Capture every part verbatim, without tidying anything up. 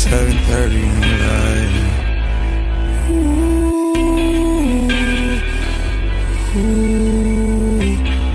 seven thirty in the light. Ooh, ooh.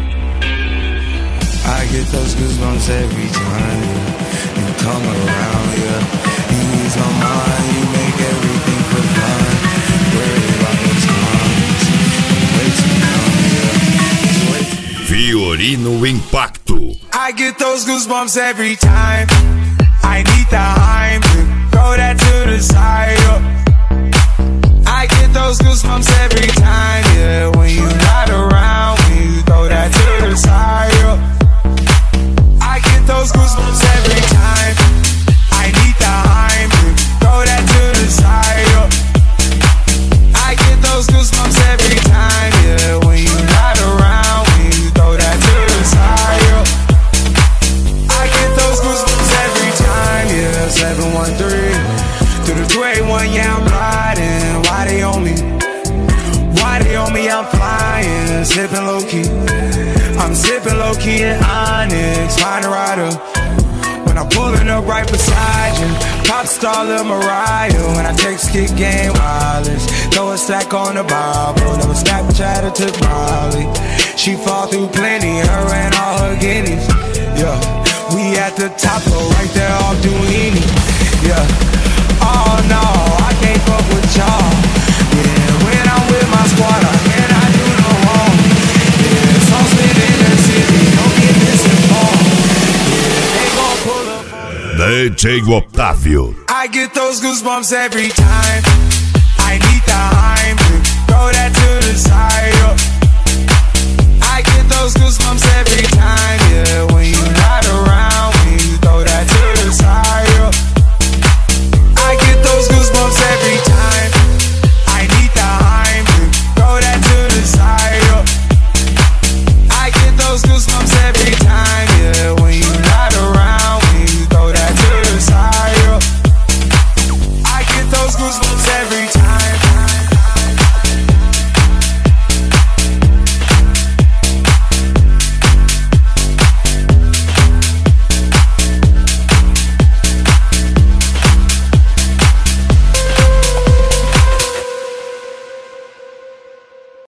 I get those goosebumps every time you come around, yeah. You ease my mind, you make everything feel fine. Worry about what's coming, way too young, yeah. Fiorino Impacto. I get those goosebumps every time. I need the Heimlich, throw that to the side, yeah. I get those goosebumps every time, yeah. When you're not around, when you throw that to the side, yeah. I get those goosebumps every time. I need the Heimlich, throw that to the side, yeah. I get those goosebumps every time, yeah. When you're not around, when you throw that to the side, yeah. I get those goosebumps every time, yeah. seven one three through the two eighty-one, yeah, I'm riding. Why they on me? Why they on me? I'm flying, sipping low key. I'm sipping low key in Onyx, find a rider. When I'm pulling up right beside you, pop star Lil Mariah. When I take skit game wireless, throw a stack on the Bible. Never stack with chatter to Molly. She fall through plenty, her and all her guineas. Yeah, we at the top, though, right there off Duini. Yeah. Oh no, I can't fuck with y'all. Yeah, when I'm with my squad, I cannot do no wrong. Yeah, so spin in the city, don't get misinformed. Yeah, they gon' pull up. D J Octavio. I get those goosebumps every time. I need the Heimlich, throw that to the side.